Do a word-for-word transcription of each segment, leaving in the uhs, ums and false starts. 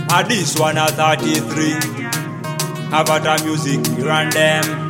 And this one at thirty-three. Avatar music, run them.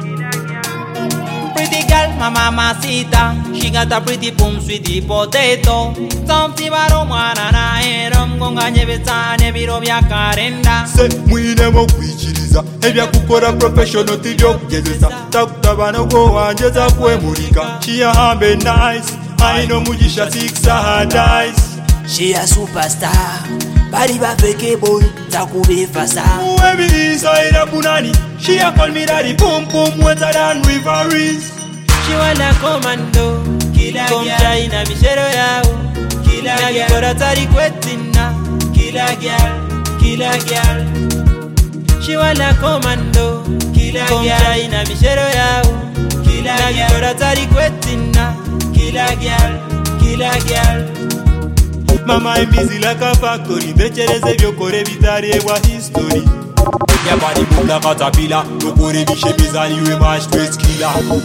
Pretty girl, my mamacita. She got a pretty boom, sweetie potato. Something about one and I hear them gonga nyebetane biro bya karenda. Se mwine mo kwichiriza ebya kukora professional tibyo kugezesa takutabana go wanjeza kwemurika. She a hambe nice, I know mugisha six her dice. She a superstar, body ba fake boy, takubi fasa. Wherever inside a punani, she a call me daddy, boom boom wetter than rivalries. She wanna commando, kila girl. China mishero yao, kila girl. Nagikora tari kwetina, kila girl, kila girl. She wanna commando, kila girl. China mishero yao, kila girl. Nagikora tari kwetina, kila girl, kila girl. Mama I'm busy like a factory, bechereze vyokore bitari wa history. Ya body boom like a caterpillar, dokore bishe bizani we mash straight killer.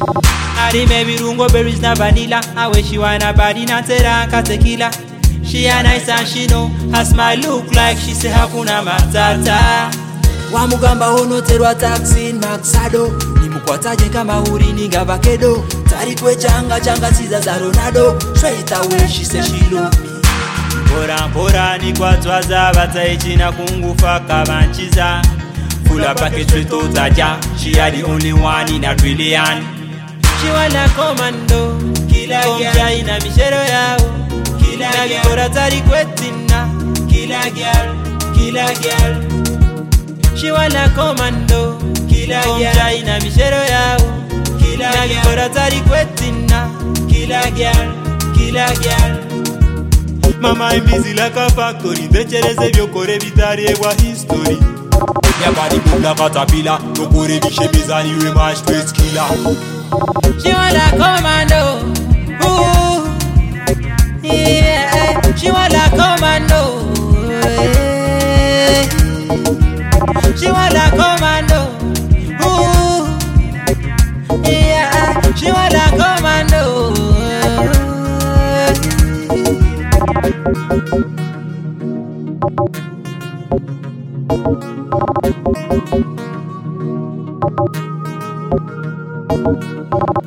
Adi maybe rungo berries na vanilla. I wish she wanna body na teranga tequila. She a nice and she know her smile look like she say hakuna matata. Wamugamba hono terwa taxi in Maxado. Nimukwataje kama huri ninga vakedo. Tari kwe changa changa siza za Ronaldo. Straight away she say she love me. Mpora mpora ni kwa twaza bataichi na kungufa kabanchiza. Full of package with Otaja. She are the only one in a trillion. She wanna commando, kila girl. China mishero yao, kila girl. Nagikora tari kwetina, kila girl, kila girl. She wanna commando, kila girl. China mishero yao, kila girl. Nagikora tari kwetina, kila girl, kila girl. Mama I'm busy like a factory, bechereze vyokore bitari wa history. Ya body boom like a caterpillar, dokore bishe bizani we mash straight killer. She wanna commando, ooh, yeah. She wanna commando, yeah. She wanna commando, ooh, yeah. She wanna commando. Thank you.